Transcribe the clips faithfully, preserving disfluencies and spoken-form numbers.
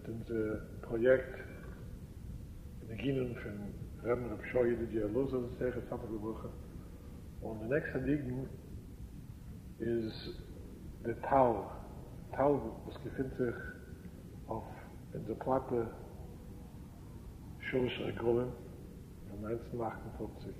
unser Projekt in der Ginen von Rebbe Reb Shoye, die Dialose, das ist jetzt haben wir gebrochen. Und der nächste Liegen ist der Tau. Tau, das befindet sich auf in der Platte Schulz Agolem von neunzehnhundertachtundfünfzig.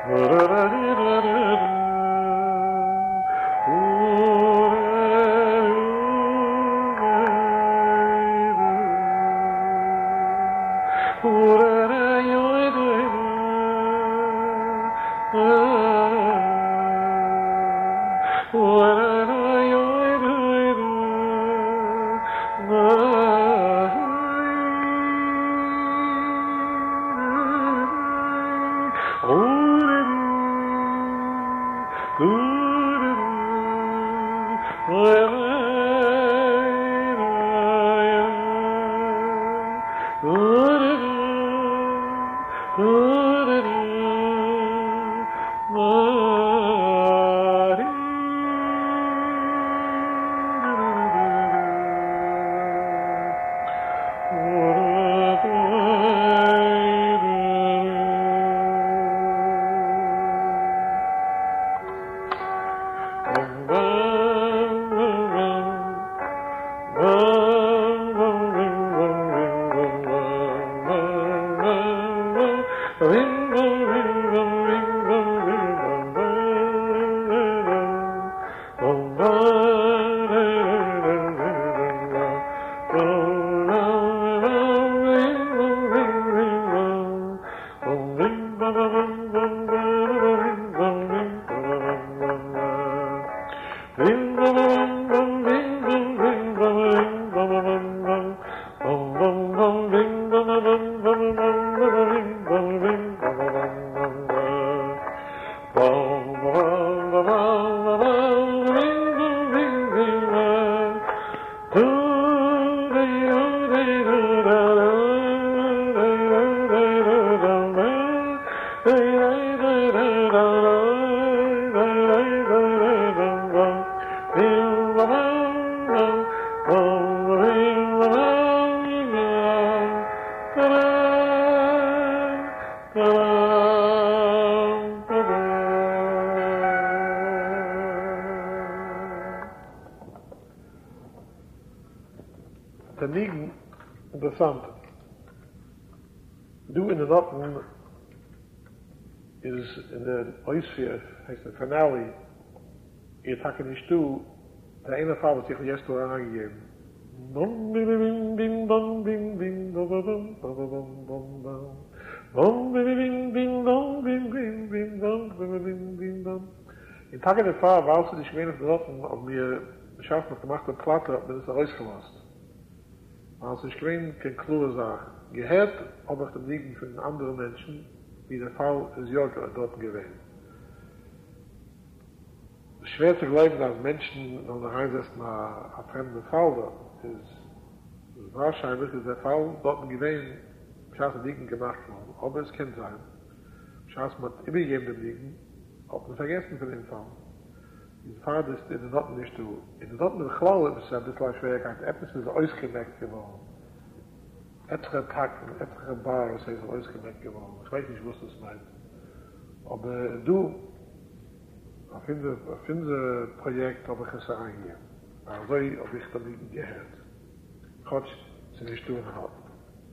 Tenigen, interessant. Du in de Noten is in de Oisfeer, heißt der Finale, ihr takke nicht du, der eine Fall wird sich jetzt door angegeben. Bum bim bim bim bum bim bim bum bum bum bum bum bum. Bum bim bim bim bum bim bim bim bum bim bim bim bum. In Tage der Fall war es nicht wenig Noten, ob mir geschafft und gemacht und Platte, ob mir das ausgelost. Als ich gewinnt, kein klure Sache. Gehört, ob ich den Liegen von anderen Menschen, wie der Fall ist Jörg dort gewinnt. Es ist schwer zu glauben, dass Menschen noch nach einsetzen nach einem fremden Fall dort. Es ist wahrscheinlich, dass der Fall dort gewinnt, schaß den Liegen gemacht worden. Ob es kann sein. Schaß man übergeben den Liegen, ob man vergessen von dem Fall. Die Fahrt ist in den Noten nicht so. In den Noten der Klaue ist es ein bisschen Schwierigkeit. Etwas ist ausgemerkt geworden. Etliche Takten, etliche Bars ist ausgemerkt geworden. Ich weiß nicht, was das meint. Aber du, auf unser Projekt habe ich es eingegeben. Also habe ich damit gehört. Gott, sie nicht tun hat.